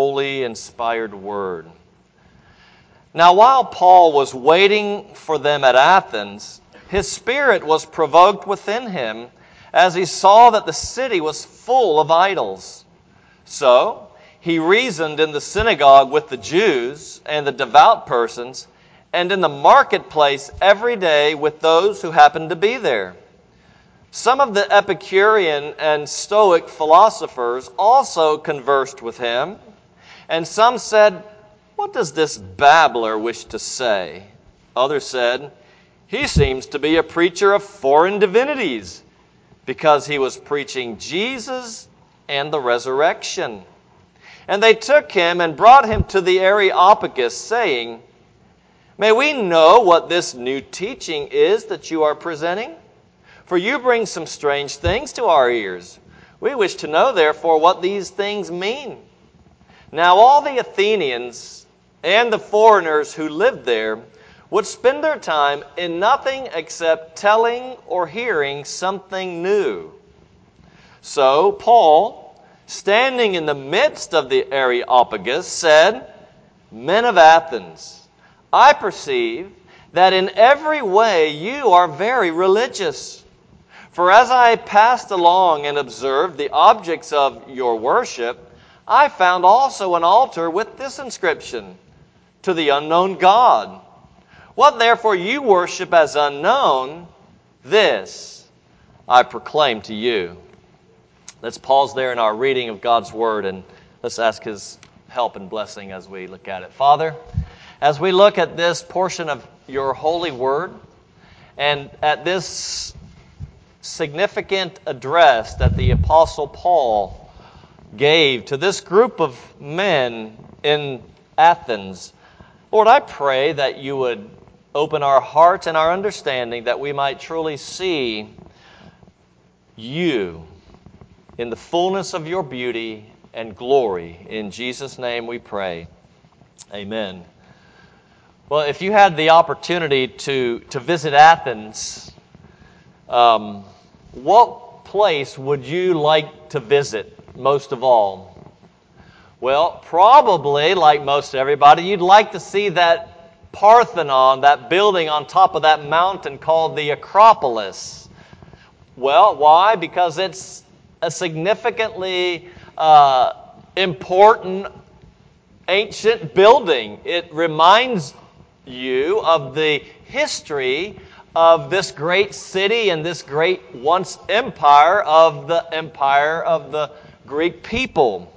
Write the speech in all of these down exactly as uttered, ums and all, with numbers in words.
holy, inspired word. Now, while Paul was waiting for them at Athens, his spirit was provoked within him as he saw that the city was full of idols. So he reasoned in the synagogue with the Jews and the devout persons, and in the marketplace every day with those who happened to be there. Some of the Epicurean and Stoic philosophers also conversed with him, and some said, "What does this babbler wish to say?" Others said, "He seems to be a preacher of foreign divinities, because he was preaching Jesus and the resurrection." And they took him and brought him to the Areopagus, saying, "May we know what this new teaching is that you are presenting? For you bring some strange things to our ears. We wish to know, therefore, what these things mean." Now all the Athenians and the foreigners who lived there would spend their time in nothing except telling or hearing something new. So Paul, standing in the midst of the Areopagus, said, "Men of Athens, I perceive that in every way you are very religious. For as I passed along and observed the objects of your worship, I found also an altar with this inscription, 'To the unknown God.' What therefore you worship as unknown, this I proclaim to you." Let's pause there in our reading of God's Word, and let's ask His help and blessing as we look at it. Father, as we look at this portion of your holy Word, and at this significant address that the Apostle Paul gave to this group of men in Athens, Lord, I pray that you would open our hearts and our understanding that we might truly see you in the fullness of your beauty and glory. In Jesus' name we pray. Amen. Well, if you had the opportunity to, to visit Athens, um, what place would you like to visit most of all? Well, probably, like most everybody, you'd like to see that Parthenon, that building on top of that mountain called the Acropolis. Well, why? Because it's a significantly uh, important ancient building. It reminds you of the history of this great city and this great once empire of the empire of the Greek people.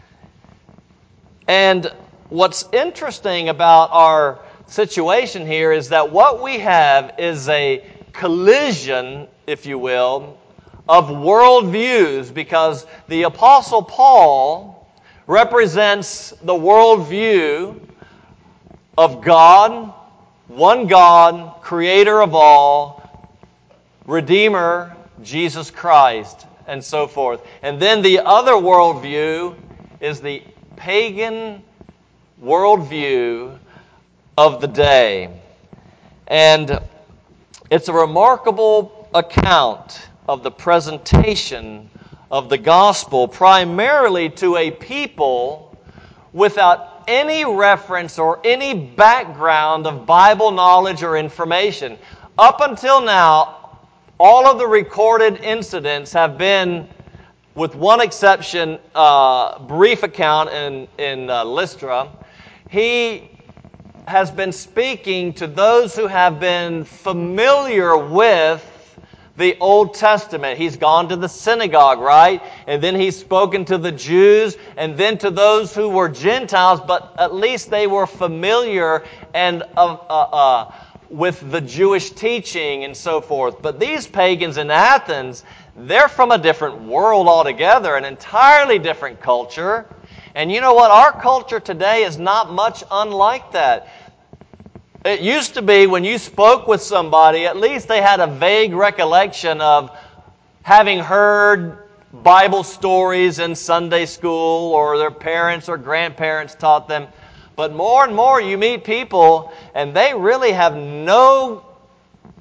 And what's interesting about our situation here is that what we have is a collision, if you will, of worldviews, because the Apostle Paul represents the worldview of God, one God, creator of all, Redeemer, Jesus Christ, and so forth. And then the other worldview is the pagan worldview of the day. And it's a remarkable account of the presentation of the gospel primarily to a people without any reference or any background of Bible knowledge or information. Up until now, all of the recorded incidents have been, with one exception, uh, brief account in, in uh, Lystra. He has been speaking to those who have been familiar with the Old Testament. He's gone to the synagogue, right? And then he's spoken to the Jews, and then to those who were Gentiles, but at least they were familiar and uh, uh, uh, with the Jewish teaching and so forth. But these pagans in Athens, they're from a different world altogether, an entirely different culture. And you know what? Our culture today is not much unlike that. It used to be when you spoke with somebody, at least they had a vague recollection of having heard Bible stories in Sunday school, or their parents or grandparents taught them. But more and more you meet people and they really have no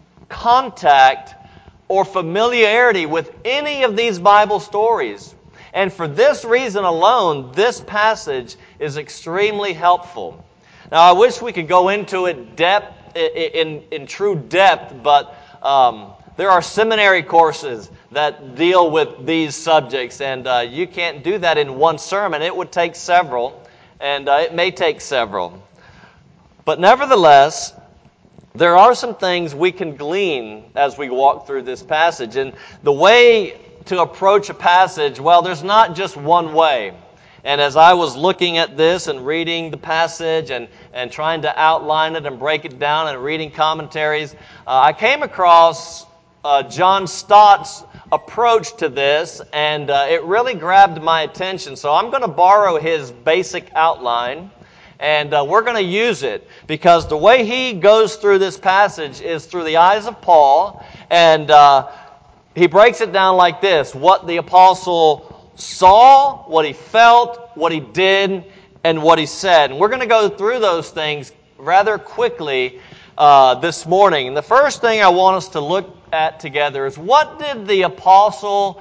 contact or familiarity with any of these Bible stories. And for this reason alone, this passage is extremely helpful. Now, I wish we could go into it depth, in, in, in true depth, but um, there are seminary courses that deal with these subjects, and uh, you can't do that in one sermon. It would take several, and uh, it may take several. But nevertheless, there are some things we can glean as we walk through this passage. And the way to approach a passage, well, there's not just one way. And as I was looking at this and reading the passage and, and trying to outline it and break it down and reading commentaries, uh, I came across uh, John Stott's approach to this, and uh, it really grabbed my attention. So I'm going to borrow his basic outline, and uh, we're going to use it because the way he goes through this passage is through the eyes of Paul, and uh, he breaks it down like this: what the apostle saw, what he felt, what he did, and what he said. And we're going to go through those things rather quickly uh, this morning. And the first thing I want us to look at together is, what did the apostle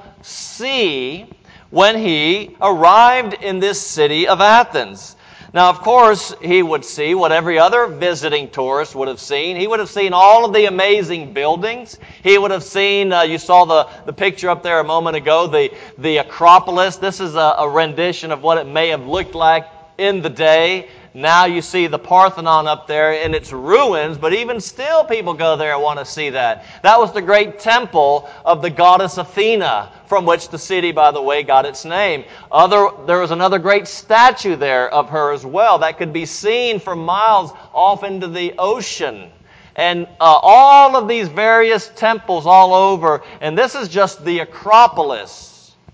see when he arrived in this city of Athens? Now, of course, he would see what every other visiting tourist would have seen. He would have seen all of the amazing buildings. He would have seen, uh, you saw the, the picture up there a moment ago, the, the Acropolis. This is a, a rendition of what it may have looked like in the day. Now you see the Parthenon up there in its ruins, but even still people go there and want to see that. That was the great temple of the goddess Athena, from which the city, by the way, got its name. Other, there was another great statue there of her as well that could be seen for miles off into the ocean. And uh, all of these various temples all over, and this is just the Acropolis.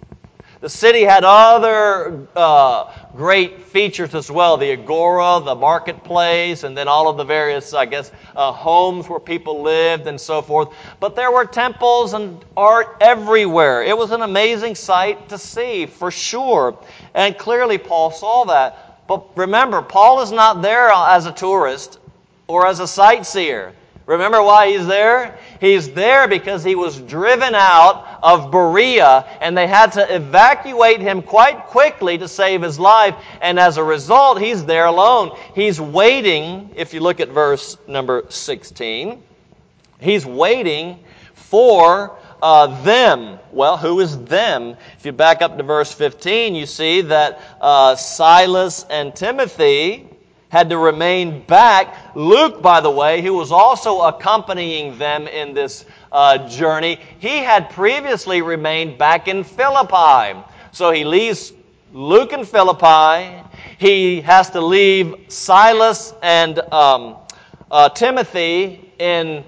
The city had other uh, great features as well. The agora, the marketplace, and then all of the various, I guess, uh, homes where people lived and so forth. But there were temples and art everywhere. It was an amazing sight to see, for sure. And clearly Paul saw that. But remember, Paul is not there as a tourist or as a sightseer. Remember why he's there? He's there because he was driven out of Berea, and they had to evacuate him quite quickly to save his life. And as a result, he's there alone. He's waiting, if you look at verse number sixteen, he's waiting for uh, them. Well, who is them? If you back up to verse fifteen, you see that uh, Silas and Timothy had to remain back. Luke, by the way, who was also accompanying them in this uh, journey, he had previously remained back in Philippi. So he leaves Luke in Philippi. He has to leave Silas and um, uh, Timothy in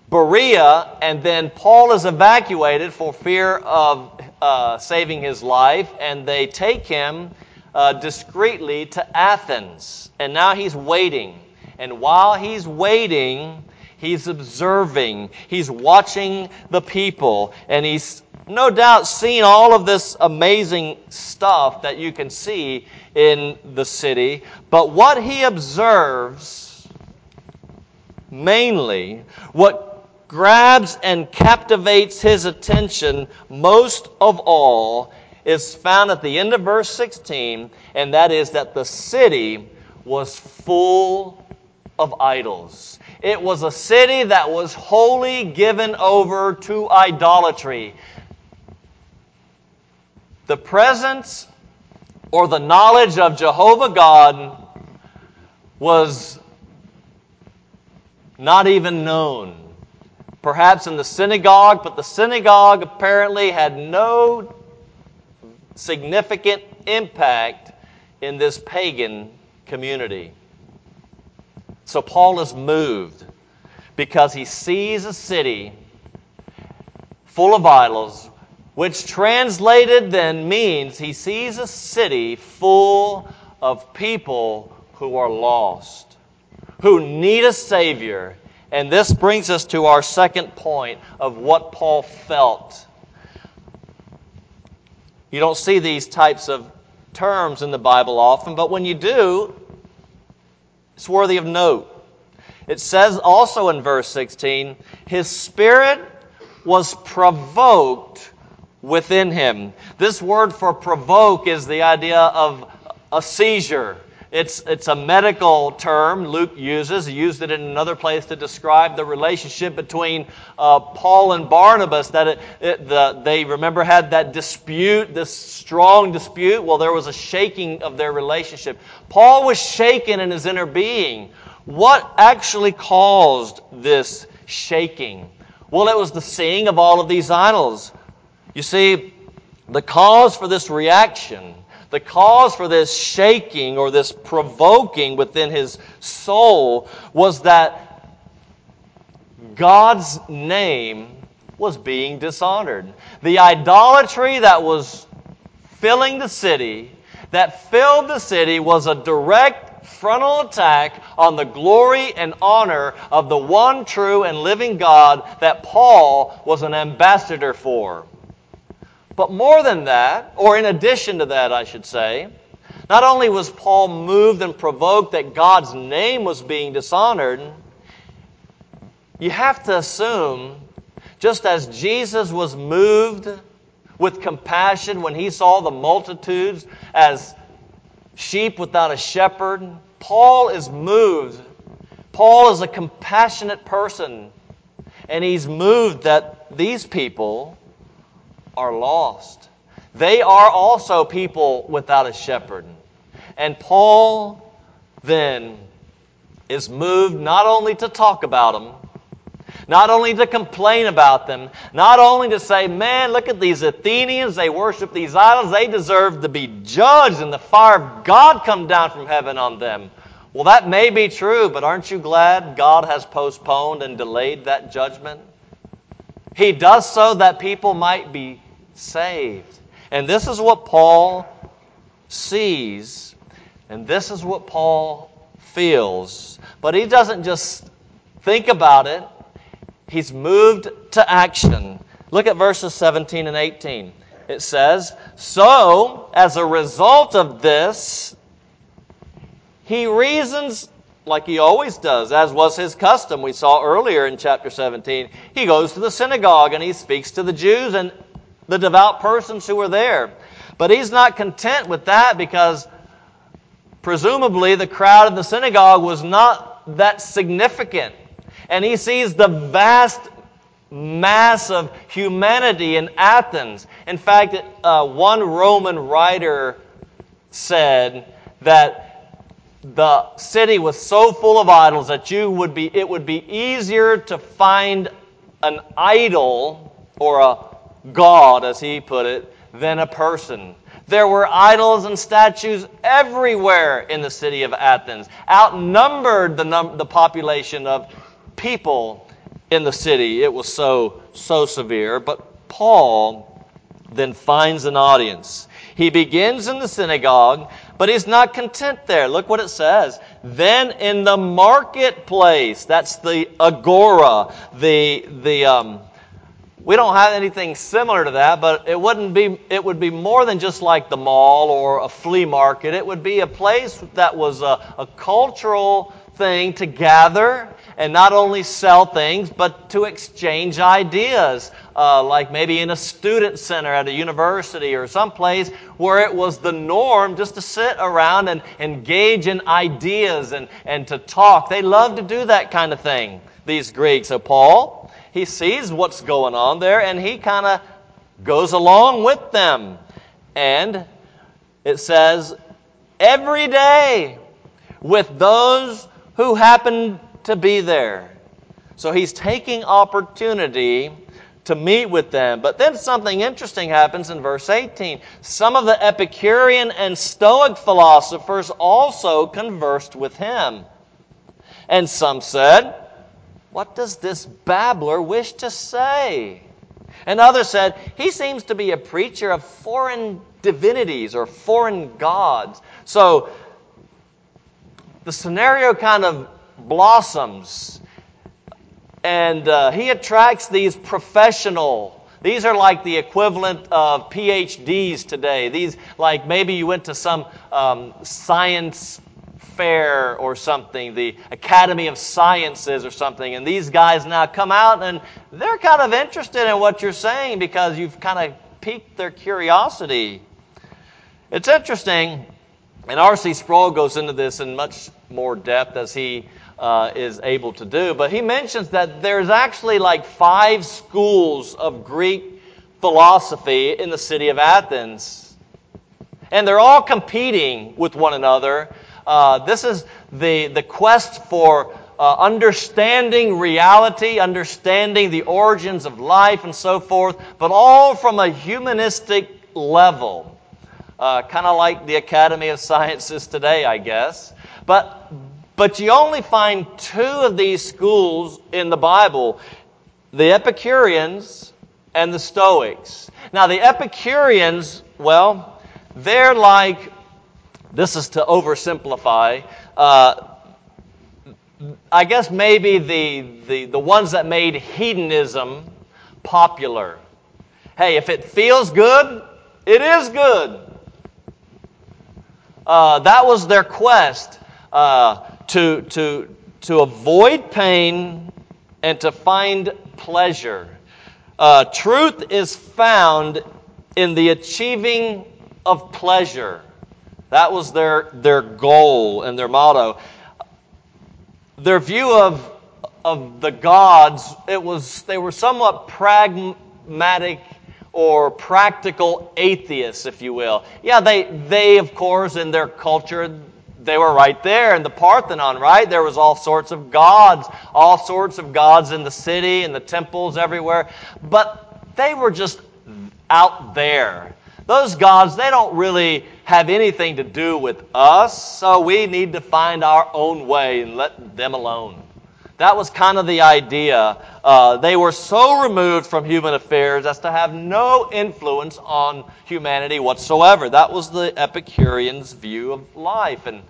Berea, and then Paul is evacuated for fear of uh, saving his life, and they take him uh, discreetly to Athens. And now he's waiting. And while he's waiting, he's observing. He's watching the people. And he's no doubt seen all of this amazing stuff that you can see in the city. But what he observes, mainly, what grabs and captivates his attention most of all, is found at the end of verse sixteen, and that is that the city was full of idols. It was a city that was wholly given over to idolatry. The presence or the knowledge of Jehovah God was not even known. Perhaps in the synagogue, but the synagogue apparently had no significant impact in this pagan community. So Paul is moved because he sees a city full of idols, which translated then means he sees a city full of people who are lost, who need a Savior. And this brings us to our second point of what Paul felt. You don't see these types of terms in the Bible often, but when you do, it's worthy of note. It says also in verse sixteen, his spirit was provoked within him. This word for provoke is the idea of a seizure. It's, it's a medical term Luke uses. He used it in another place to describe the relationship between uh, Paul and Barnabas. That it, it, the, they, remember, had that dispute, this strong dispute. Well, there was a shaking of their relationship. Paul was shaken in his inner being. What actually caused this shaking? Well, it was the seeing of all of these idols. You see, the cause for this reaction, the cause for this shaking or this provoking within his soul was that God's name was being dishonored. The idolatry that was filling the city, that filled the city, was a direct frontal attack on the glory and honor of the one true and living God that Paul was an ambassador for. But more than that, or in addition to that, I should say, not only was Paul moved and provoked that God's name was being dishonored, you have to assume, just as Jesus was moved with compassion when he saw the multitudes as sheep without a shepherd, Paul is moved. Paul is a compassionate person, and he's moved that these people are lost. They are also people without a shepherd. And Paul then is moved not only to talk about them, not only to complain about them, not only to say, man, look at these Athenians, they worship these idols, they deserve to be judged and the fire of God come down from heaven on them. Well, that may be true, but aren't you glad God has postponed and delayed that judgment? He does so that people might be saved. And this is what Paul sees, and this is what Paul feels. But he doesn't just think about it. He's moved to action. Look at verses seventeen and eighteen. It says, so, as a result of this, he reasons like he always does, as was his custom. We saw earlier in chapter seventeen. He goes to the synagogue and he speaks to the Jews and the devout persons who were there. But he's not content with that, because presumably the crowd in the synagogue was not that significant. And he sees the vast mass of humanity in Athens. In fact, uh, one Roman writer said that the city was so full of idols that you would be it would be easier to find an idol or a god, as he put it, than a person. There were idols and statues everywhere in the city of Athens, outnumbered the num- the population of people in the city. It was so, so severe. But Paul then finds an audience. He begins in the synagogue, but he's not content there. Look what it says. Then in the marketplace, that's the agora, the, the, um, we don't have anything similar to that, but it wouldn't be, it would be more than just like the mall or a flea market. It would be a place that was a, a cultural thing to gather and not only sell things, but to exchange ideas, uh, like maybe in a student center at a university or someplace where it was the norm just to sit around and engage in ideas and, and to talk. They loved to do that kind of thing, these Greeks. So Paul, he sees what's going on there, and he kind of goes along with them. And it says, every day with those who happen to be there. So he's taking opportunity to meet with them. But then something interesting happens in verse eighteen. Some of the Epicurean and Stoic philosophers also conversed with him. And some said, what does this babbler wish to say? And others said, he seems to be a preacher of foreign divinities or foreign gods. So the scenario kind of blossoms, and uh, he attracts these professional. These are like the equivalent of P H Ds today. These, like maybe you went to some um, science fair or something, the Academy of Sciences or something, and these guys now come out and they're kind of interested in what you're saying because you've kind of piqued their curiosity. It's interesting, and R C Sproul goes into this in much more depth as he uh, is able to do, but he mentions that there's actually like five schools of Greek philosophy in the city of Athens. And they're all competing with one another. Uh, this is the, the quest for uh, understanding reality, understanding the origins of life and so forth, but all from a humanistic level. Uh, kind of like the Academy of Sciences today, I guess. But, but you only find two of these schools in the Bible, the Epicureans and the Stoics. Now, the Epicureans, well, they're like, this is to oversimplify, uh, I guess maybe the, the, the ones that made hedonism popular. Hey, if it feels good, it is good. Uh, that was their quest, uh, to, to, to avoid pain and to find pleasure. Uh, truth is found in the achieving of pleasure. That was their, their goal and their motto. Their view of, of the gods, it was they were somewhat pragmatic or practical atheists, if you will. Yeah, they, they, of course, in their culture, they were right there in the Parthenon, right? There was all sorts of gods, all sorts of gods in the city and the temples everywhere. But they were just out there. Those gods, they don't really have anything to do with us, so we need to find our own way and let them alone. That was kind of the idea. Uh, they were so removed from human affairs as to have no influence on humanity whatsoever. That was the Epicureans' view of life, and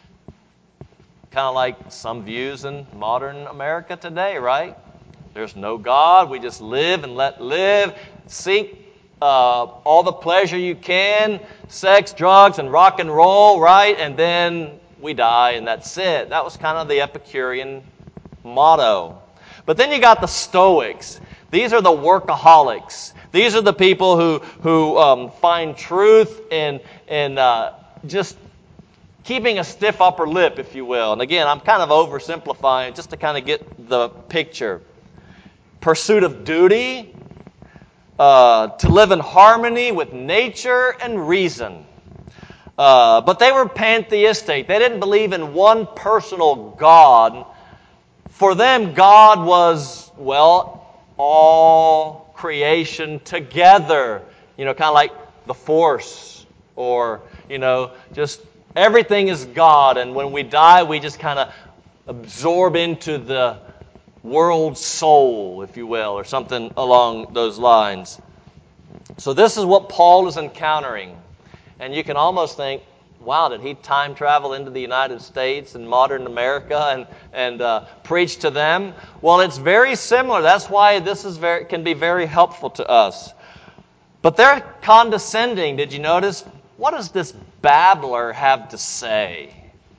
kind of like some views in modern America today, right? There's no God. We just live and let live. Seek uh, all the pleasure you can, sex, drugs, and rock and roll, right? And then we die, and that's it. That was kind of the Epicurean motto. But then you got the Stoics. These are the workaholics. These are the people who who um, find truth in in uh, just keeping a stiff upper lip, if you will. And again, I'm kind of oversimplifying just to kind of get the picture. Pursuit of duty, uh, to live in harmony with nature and reason. Uh, but they were pantheistic. They didn't believe in one personal God. For them, God was, well, all creation together. You know, kind of like the force, or, you know, just everything is God. And when we die, we just kind of absorb into the world soul, if you will, or something along those lines. So this is what Paul is encountering. And you can almost think, wow, did he time travel into the United States and modern America and, and uh, preach to them? Well, it's very similar. That's why this is very can be very helpful to us. But they're condescending. Did you notice? What does this babbler have to say?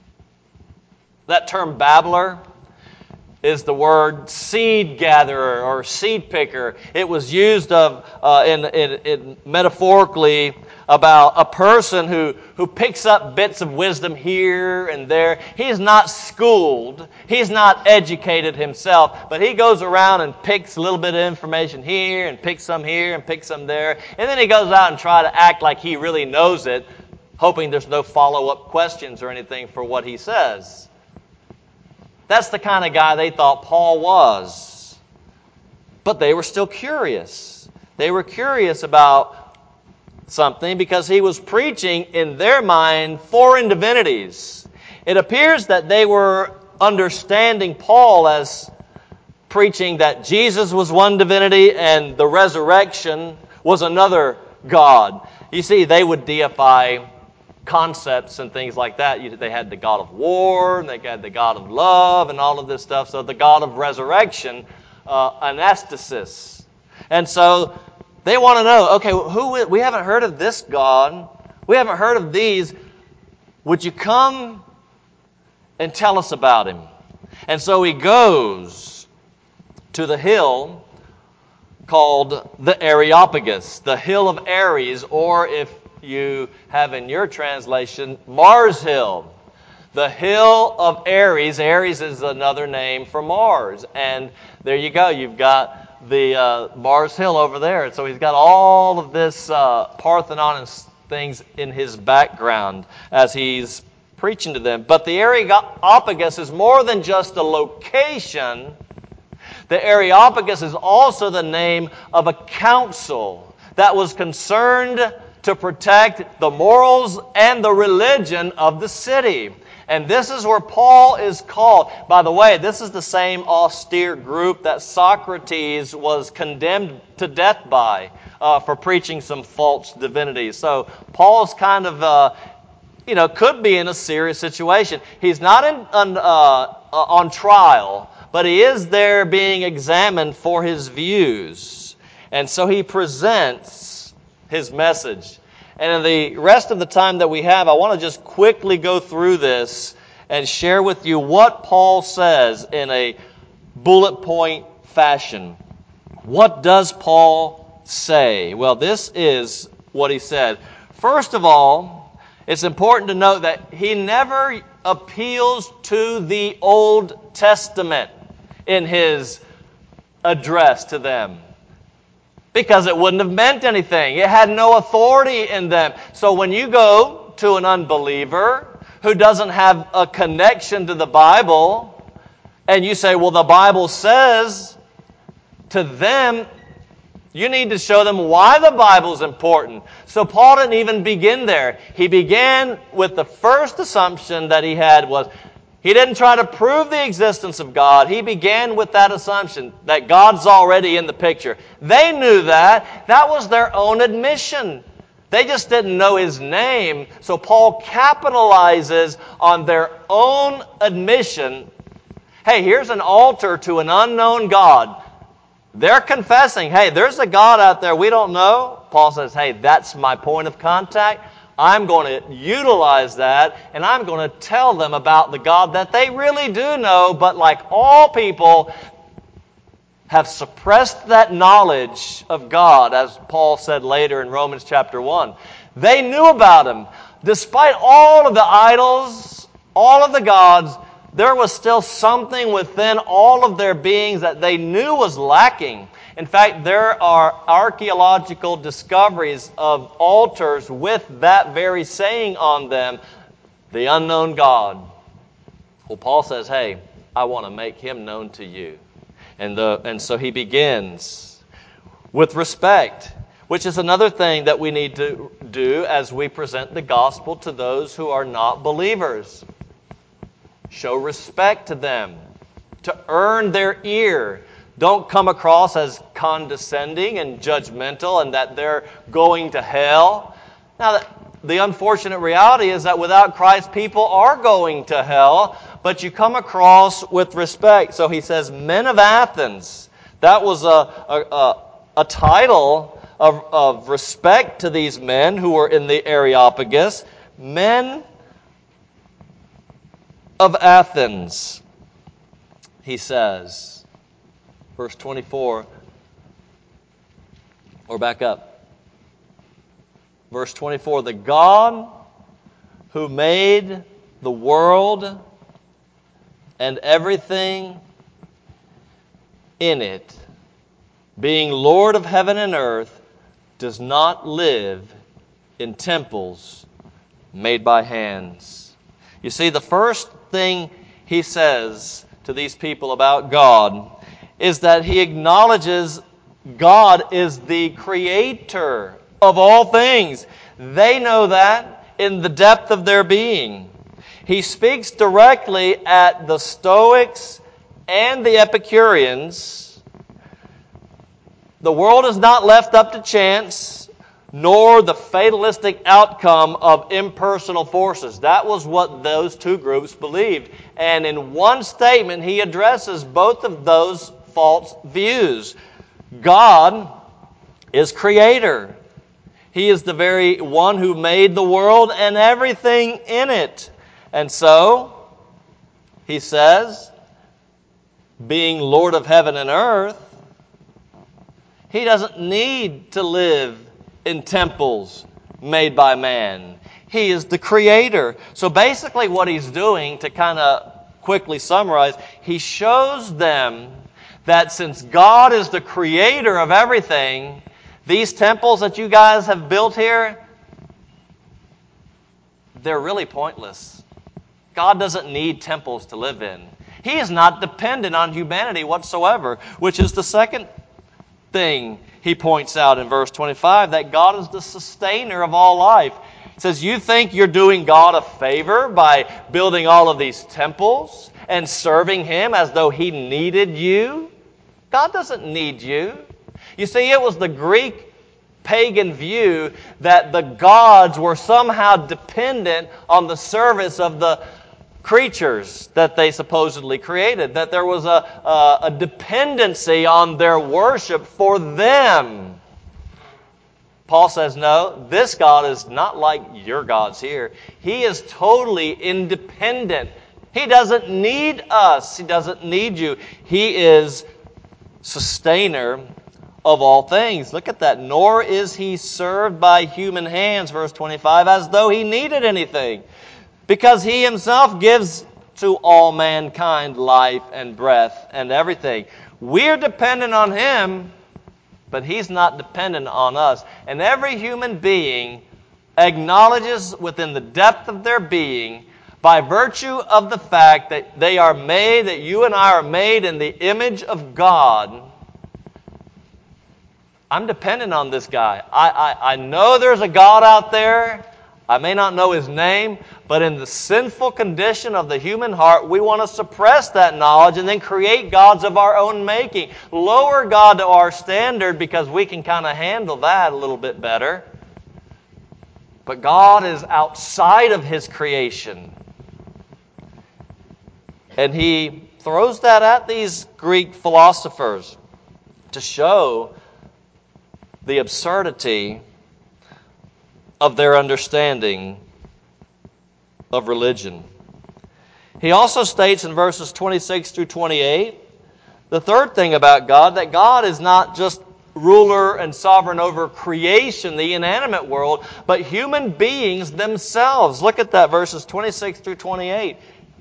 That term babbler is the word seed gatherer or seed picker. It was used of uh, in, in, in metaphorically about a person who, who picks up bits of wisdom here and there. He's not schooled. He's not educated himself, but he goes around and picks a little bit of information here and picks some here and picks some there. And then he goes out and tries to act like he really knows it, hoping there's no follow-up questions or anything for what he says. That's the kind of guy they thought Paul was. But they were still curious. They were curious about something because he was preaching, in their mind, foreign divinities. It appears that they were understanding Paul as preaching that Jesus was one divinity and the resurrection was another God. You see, they would deify concepts and things like that. They had the God of war, and they had the God of love, and all of this stuff. So the God of resurrection, uh, anastasis. And so they want to know, okay, who we haven't heard of this God. We haven't heard of these. Would you come and tell us about him? And so he goes to the hill called the Areopagus, the Hill of Ares, or if you have in your translation, Mars Hill. The Hill of Ares. Ares is another name for Mars. And there you go. You've got the uh, Mars Hill over there. So he's got all of this uh, Parthenon and things in his background as he's preaching to them. But the Areopagus is more than just a location. The Areopagus is also the name of a council that was concerned to protect the morals and the religion of the city. And this is where Paul is called. By the way, this is the same austere group that Socrates was condemned to death by uh, for preaching some false divinities. So Paul's kind of, uh, you know, could be in a serious situation. He's not in, on, uh, on trial, but he is there being examined for his views. And so he presents his message. And in the rest of the time that we have, I want to just quickly go through this and share with you what Paul says in a bullet point fashion. What does Paul say? Well, this is what he said. First of all, it's important to note that he never appeals to the Old Testament in his address to them, because it wouldn't have meant anything. It had no authority in them. So when you go to an unbeliever who doesn't have a connection to the Bible, and you say, well, the Bible says, to them, you need to show them why the Bible is important. So Paul didn't even begin there. He began with the first assumption that he had was, he didn't try to prove the existence of God. He began with that assumption that God's already in the picture. They knew that. That was their own admission. They just didn't know His name. So Paul capitalizes on their own admission. Hey, here's an altar to an unknown God. They're confessing, hey, there's a God out there we don't know. Paul says, hey, that's my point of contact. I'm going to utilize that, and I'm going to tell them about the God that they really do know, but like all people, have suppressed that knowledge of God, as Paul said later in Romans chapter one. They knew about Him. Despite all of the idols, all of the gods, there was still something within all of their beings that they knew was lacking. In fact, there are archaeological discoveries of altars with that very saying on them, the unknown God. Well, Paul says, hey, I want to make Him known to you. And, the, and so he begins with respect, which is another thing that we need to do as we present the gospel to those who are not believers. Show respect to them, to earn their ear. Don't come across as condescending and judgmental and that they're going to hell. Now, the unfortunate reality is that without Christ, people are going to hell, but you come across with respect. So he says, men of Athens. That was a, a, a, a title of, of respect to these men who were in the Areopagus. Men of Athens, he says. Verse twenty-four, or back up. Verse twenty-four, the God who made the world and everything in it, being Lord of heaven and earth, does not live in temples made by hands. You see, the first thing he says to these people about God is that he acknowledges God is the creator of all things. They know that in the depth of their being. He speaks directly at the Stoics and the Epicureans. The world is not left up to chance, nor the fatalistic outcome of impersonal forces. That was what those two groups believed. And in one statement, he addresses both of those false views. God is creator. He is the very one who made the world and everything in it. And so, he says, being Lord of heaven and earth, He doesn't need to live in temples made by man. He is the creator. So basically what he's doing, to kind of quickly summarize, he shows them that since God is the creator of everything, these temples that you guys have built here, they're really pointless. God doesn't need temples to live in. He is not dependent on humanity whatsoever, which is the second thing he points out in verse twenty-five, that God is the sustainer of all life. It says, you think you're doing God a favor by building all of these temples and serving Him as though He needed you? God doesn't need you. You see, it was the Greek pagan view that the gods were somehow dependent on the service of the creatures that they supposedly created, that there was a, a, a dependency on their worship for them. Paul says, no, this God is not like your gods here. He is totally independent. He doesn't need us. He doesn't need you. He is sustainer of all things. Look at that. Nor is He served by human hands, verse twenty-five, as though He needed anything, because He Himself gives to all mankind life and breath and everything. We're dependent on Him, but He's not dependent on us. And every human being acknowledges within the depth of their being, by virtue of the fact that they are made, that you and I are made in the image of God, I'm dependent on this guy. I, I, I know there's a God out there. I may not know His name, but in the sinful condition of the human heart, we want to suppress that knowledge and then create gods of our own making. Lower God to our standard because we can kind of handle that a little bit better. But God is outside of His creation. And He throws that at these Greek philosophers to show the absurdity of their understanding of religion. He also states in verses twenty-six through twenty-eight, the third thing about God, that God is not just ruler and sovereign over creation, the inanimate world, but human beings themselves. Look at that, verses twenty-six through twenty-eight.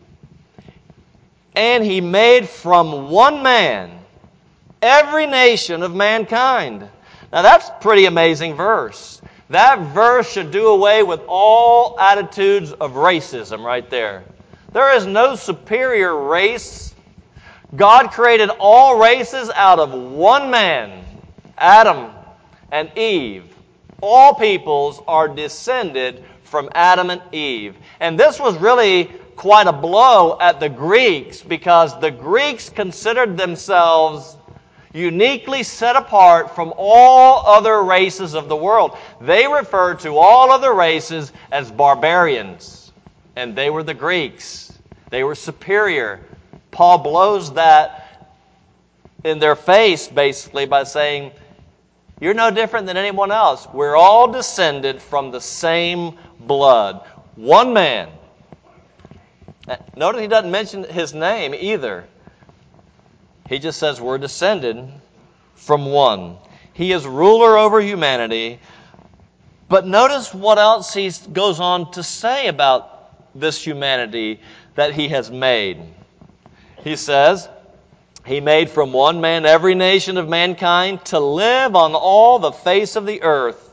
And He made from one man every nation of mankind. Now that's a pretty amazing verse. That verse should do away with all attitudes of racism right there. There is no superior race. God created all races out of one man, Adam and Eve. All peoples are descended from Adam and Eve. And this was really quite a blow at the Greeks, because the Greeks considered themselves uniquely set apart from all other races of the world. They referred to all other races as barbarians, and they were the Greeks. They were superior. Paul blows that in their face, basically, by saying, you're no different than anyone else. We're all descended from the same blood. One man. Notice he doesn't mention his name either. He just says we're descended from one. He is ruler over humanity. But notice what else he goes on to say about this humanity that He has made. He says, He made from one man every nation of mankind to live on all the face of the earth,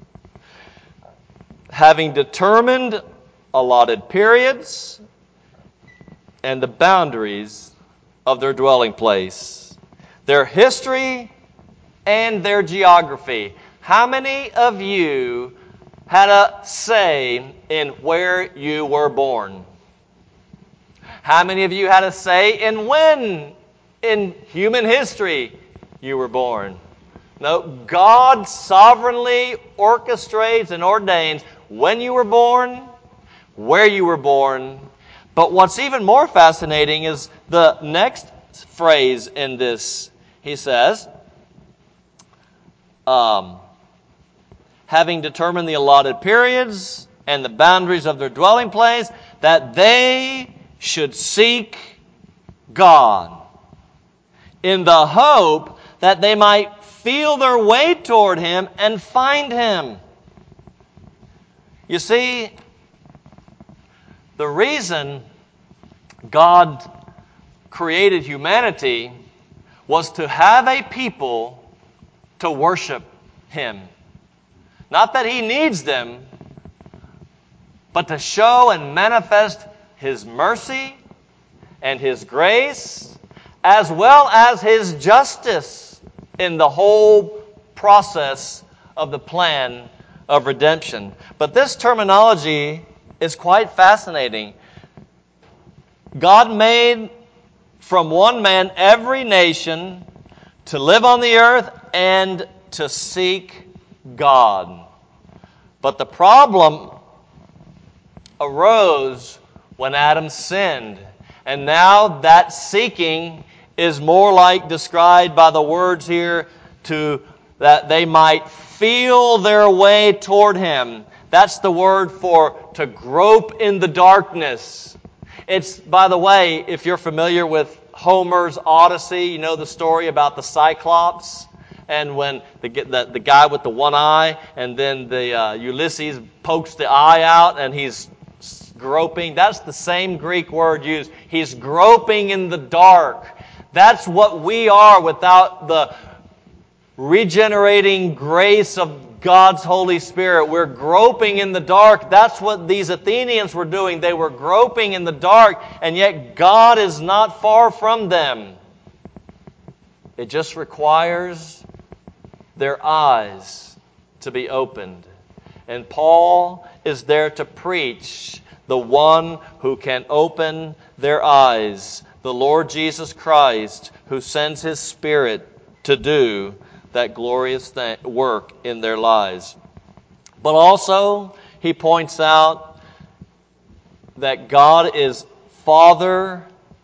having determined allotted periods and the boundaries of their dwelling place, their history and their geography. How many of you had a say in where you were born? How many of you had a say in when in human history you were born? No, God sovereignly orchestrates and ordains when you were born, where you were born. But what's even more fascinating is the next phrase in this. He says, um, having determined the allotted periods and the boundaries of their dwelling place, that they should seek God in the hope that they might feel their way toward Him and find Him. You see, the reason God created humanity was to have a people to worship Him. Not that He needs them, but to show and manifest His mercy and His grace, as well as His justice in the whole process of the plan of redemption. But this terminology is quite fascinating. God made from one man every nation to live on the earth and to seek God. But the problem arose when Adam sinned. And now that seeking is more like described by the words here, to that they might feel their way toward Him. That's the word for to grope in the darkness. It's, by the way, if you're familiar with Homer's Odyssey, you know the story about the Cyclops, and when the the, the guy with the one eye, and then the uh, Ulysses pokes the eye out, and he's groping. That's the same Greek word used. He's groping in the dark. That's what we are without the regenerating grace of God's Holy Spirit. We're groping in the dark. That's what these Athenians were doing. They were groping in the dark, and yet God is not far from them. It just requires their eyes to be opened. And Paul is there to preach the one who can open their eyes, the Lord Jesus Christ, who sends His Spirit to do that glorious th- work in their lives. But also, he points out that God is Father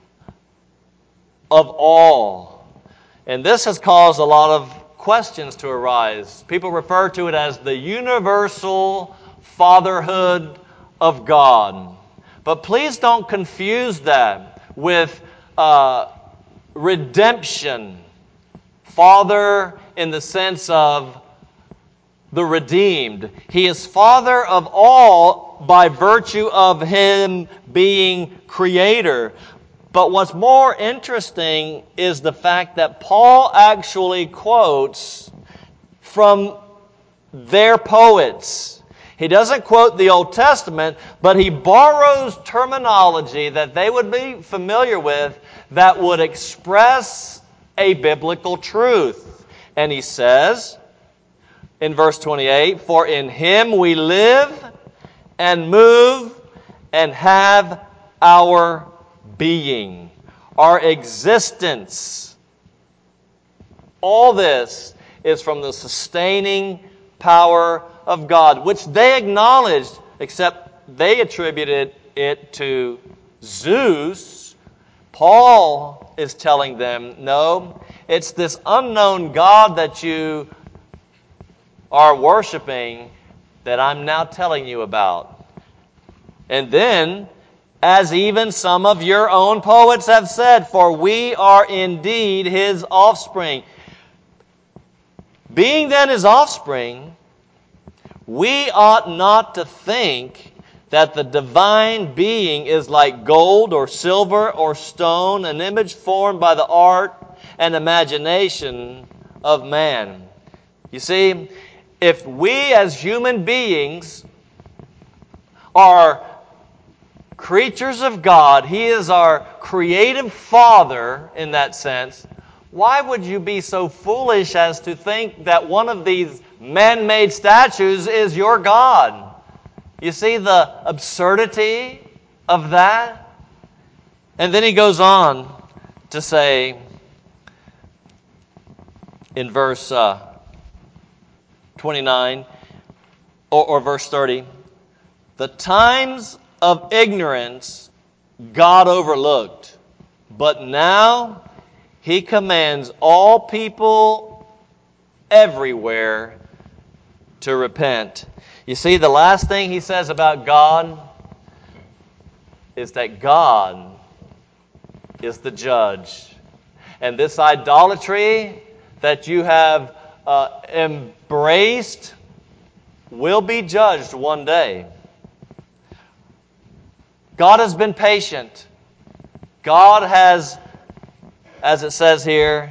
of all. And this has caused a lot of questions to arise. People refer to it as the universal fatherhood of God. But please don't confuse that with uh, redemption. Father in the sense of the redeemed. He is Father of all by virtue of Him being Creator. But what's more interesting is the fact that Paul actually quotes from their poets. He doesn't quote the Old Testament, but he borrows terminology that they would be familiar with that would express a biblical truth. And he says in verse twenty-eight, "For in Him we live and move and have our being," our existence. All this is from the sustaining power of God, which they acknowledged, except they attributed it to Zeus. Paul is telling them, no, it's this unknown God that you are worshiping that I'm now telling you about. And then, as even some of your own poets have said, for we are indeed His offspring. Being then His offspring, we ought not to think that the divine being is like gold or silver or stone, an image formed by the art and imagination of man. You see, if we as human beings are creatures of God, He is our creative Father in that sense, why would you be so foolish as to think that one of these man-made statues is your God? You see the absurdity of that? And then he goes on to say in verse uh, twenty-nine or, or verse thirty, "The times of ignorance God overlooked, but now He commands all people everywhere to repent." You see, the last thing he says about God is that God is the judge. And this idolatry that you have uh, embraced will be judged one day. God has been patient. God has, as it says here,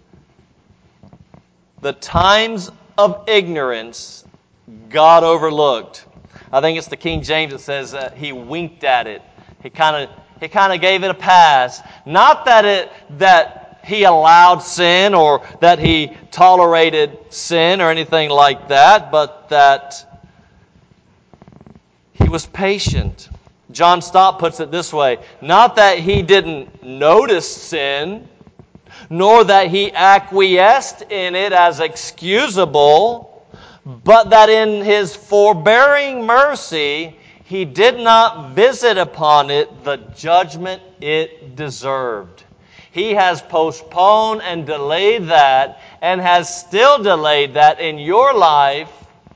the times of ignorance God overlooked. I think it's the King James that says uh, He winked at it. He kind of he kind of gave it a pass. Not that it that He allowed sin or that He tolerated sin or anything like that, but that He was patient. John Stott puts it this way: not that He didn't notice sin, nor that He acquiesced in it as excusable, but that in His forbearing mercy He did not visit upon it the judgment it deserved. He has postponed and delayed that, and has still delayed that in your life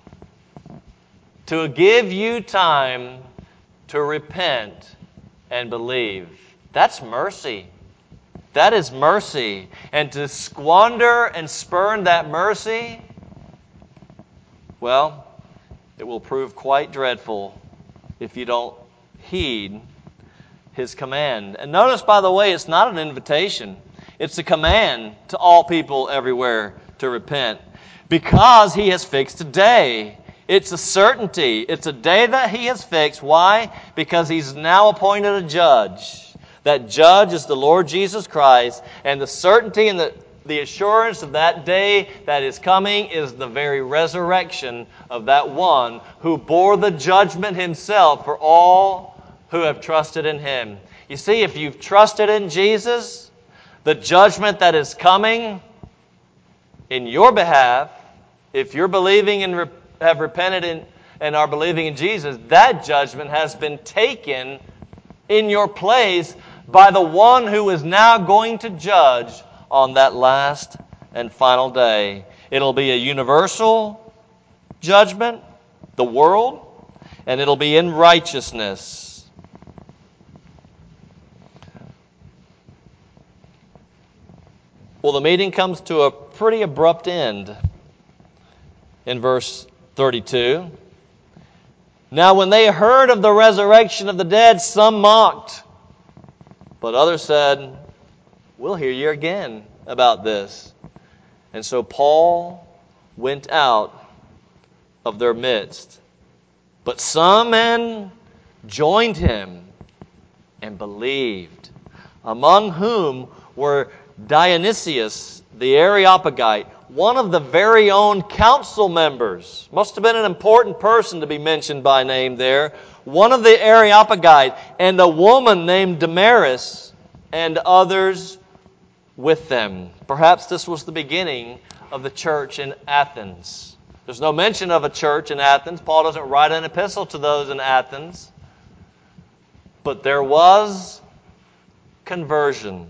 to give you time to repent and believe. That's mercy. That is mercy. And to squander and spurn that mercy, well, it will prove quite dreadful if you don't heed His command. And notice, by the way, it's not an invitation. It's a command to all people everywhere to repent. Because He has fixed a day. It's a certainty. It's a day that He has fixed. Why? Because He's now appointed a judge. That judge is the Lord Jesus Christ. And the certainty and the, the assurance of that day that is coming is the very resurrection of that one who bore the judgment Himself for all who have trusted in Him. You see, if you've trusted in Jesus, the judgment that is coming in your behalf, if you're believing and re- have repented in, and are believing in Jesus, that judgment has been taken in your place by the one who is now going to judge on that last and final day. It'll be a universal judgment, the world, and it'll be in righteousness. Well, the meeting comes to a pretty abrupt end in verse thirty-two. Now when they heard of the resurrection of the dead, some mocked, but others said, we'll hear you again about this. And so Paul went out of their midst. But some men joined him and believed, among whom were Dionysius the Areopagite, one of the very own council members. Must have been an important person to be mentioned by name there. One of the Areopagite, and a woman named Damaris, and others with them. Perhaps this was the beginning of the church in Athens. There's no mention of a church in Athens. Paul doesn't write an epistle to those in Athens. But there was conversion.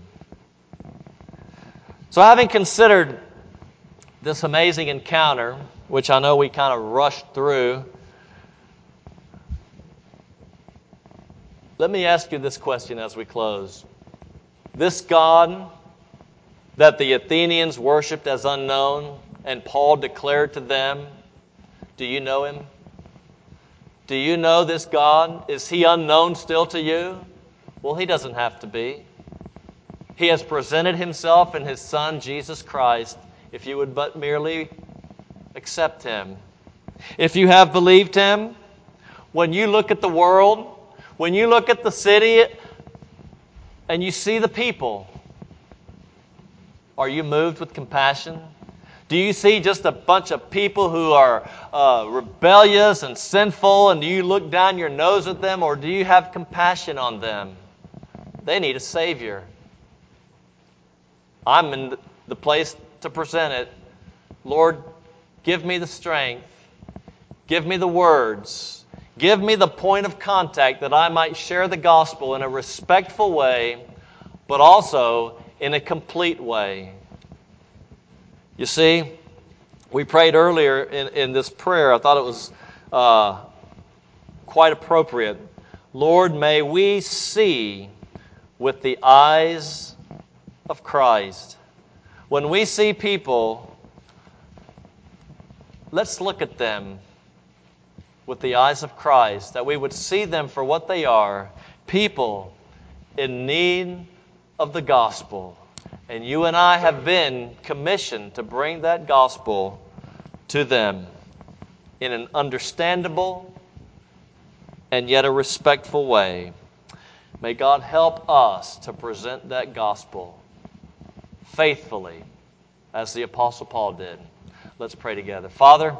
So having considered this amazing encounter, which I know we kind of rushed through, let me ask you this question as we close. This God that the Athenians worshipped as unknown and Paul declared to them, do you know Him? Do you know this God? Is He unknown still to you? Well, He doesn't have to be. He has presented Himself in His Son, Jesus Christ, if you would but merely accept Him. If you have believed Him, when you look at the world, when you look at the city and you see the people, are you moved with compassion? Do you see just a bunch of people who are uh, rebellious and sinful, and do you look down your nose at them, or do you have compassion on them? They need a Savior. I'm in the place to present it. Lord, give me the strength. Give me the words. Give me the point of contact that I might share the gospel in a respectful way, but also in a complete way. You see, we prayed earlier in, in this prayer. I thought it was uh, quite appropriate. Lord, may we see with the eyes of Christ. When we see people, let's look at them with the eyes of Christ, that we would see them for what they are, people in need of the gospel. And you and I have been commissioned to bring that gospel to them in an understandable and yet a respectful way. May God help us to present that gospel faithfully as the Apostle Paul did. Let's pray together. Father,